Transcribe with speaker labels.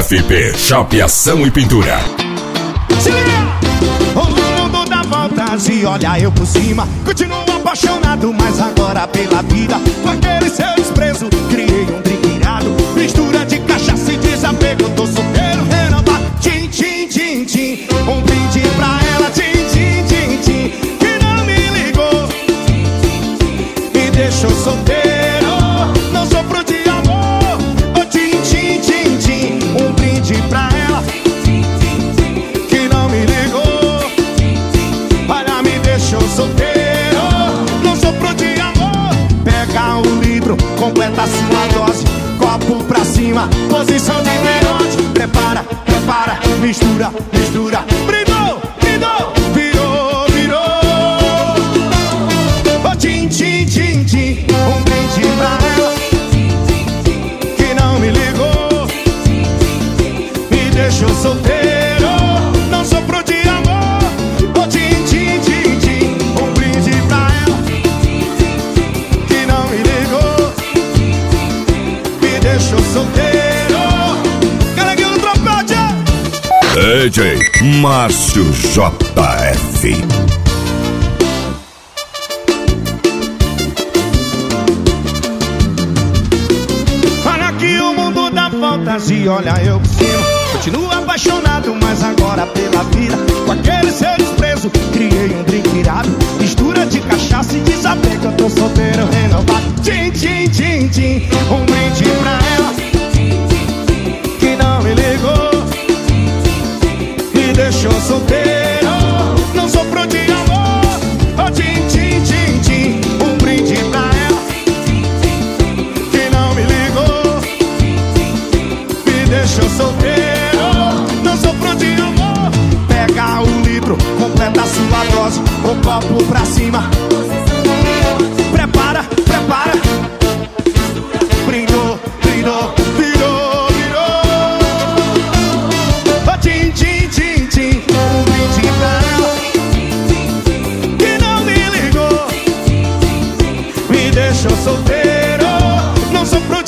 Speaker 1: JFP, chapeação e pintura.
Speaker 2: Se liga! O mundo dá voltas e olha eu por cima. Continuo apaixonado, mas agora pela vida. Com aquele seu desprezo, criei um drink irado. Mistura de cachaça e desapego. Tô solteiro, renovado. Tchim, tchim, tchim, tchim. Um brinde pra ela. Tchim, tchim, tchim, tchim. Que não me ligou, me deixou solteiro. Não sofro de amor. Oh, tchim, tchim, tchim, tchim. Um brinde pra ela. Que não me ligou, olha, me deixou solteiro. Não sofro de amor. Pega o litro, completa a sua dose. Copo pra cima, posição de melhor. Prepara, prepara, mistura, mistura. Brindou, brindou, virou, virou. Oh, tchim, tchim, tchim, tchim. Um brinde pra ela. Que não me ligou, me deixou solteiro. Não sofro de amor. Oh, tchim, tchim, tchim, tchim. Um brinde pra ela. Que não me ligou, me deixou solteiro. Carreguei o trompete.
Speaker 1: DJ Márcio JF.
Speaker 2: Olha que o mundo dá voltas e olha eu por cima. Continuo apaixonado, mas agora pela vida. Com aquele seu desprezo, criei um drink irado. Mistura de cachaça e desapego. Eu tô solteiro, renovado. Tchim, tchim, tchim, tchim. Um brinde pra ela. Que não me ligou, me deixou solteiro. Não sofro de amor. Oh, tchim, tchim, tchim, tchim. Um brinde pra ela. Que não me ligou, me deixou solteiro. Não sofro de amor. Pega o litro, completa a sua dose. O copo pra cima. Prepara, prepara. Brindou, brindou, virou, virou. Oh, tchim, tchim, tchim, tchim. Um brinde pra ela. Que não me ligou, me deixou solteiro. Não sofro